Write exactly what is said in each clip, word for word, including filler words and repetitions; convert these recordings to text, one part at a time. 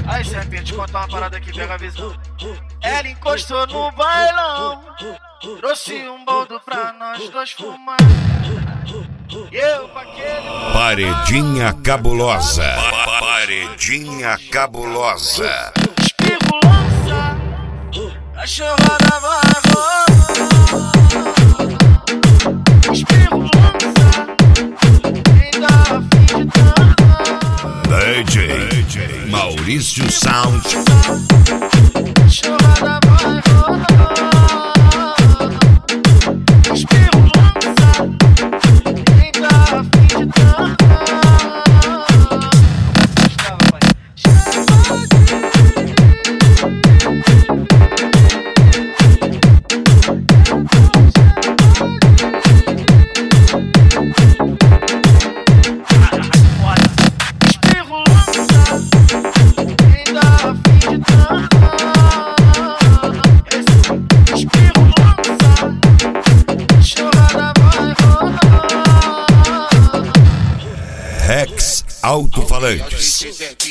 Aí sempre te contar uma parada que pega a visão. Ela encostou no bailão, trouxe um boldo pra nós dois fumar. E eu com aquele... Paredinha cabulosa. Paredinha cabulosa. Espirro lança, cachorrada vai rolar. Espirro lança, quem dá a fim de dançar. D J, D J Maurício Sound. Cachorrada vai rolar. Espirro lança, quem dá a fim de dançar. Rex Alto-Falantes.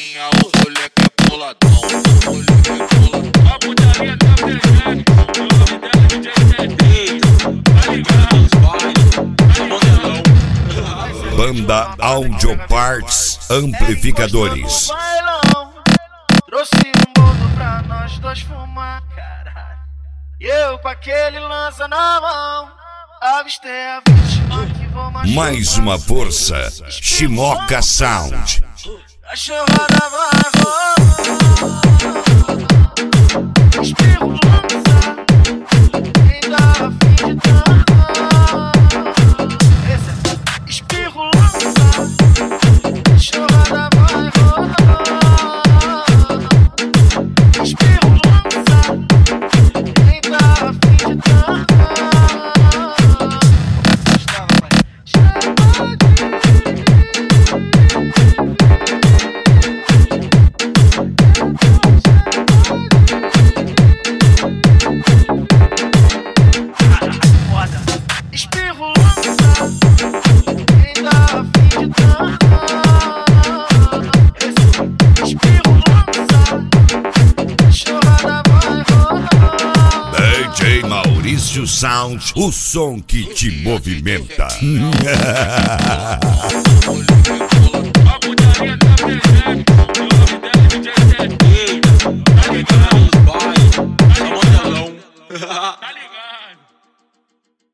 Banda Audio Parts Amplificadores. Trouxe um boldo pra nós dois fumar, caralho. E eu com aquele lança na mão, avistei a vítima que vou machucar. Mais uma força, Shimoka Sound. Cachorrada vai rolar. Espirro lança, quem dá a fim de dançar. Esse é espirro lança, cachorrada vai rolar. Espirro lança, quem dá a fim de dançar. Espirro lança, quem dá a fim de dançar. Espirro lança, cachorrada vai rolar. D J Maurício Sound, o som que te movimenta. A putaria tá presente, o nome dela é D J Zé.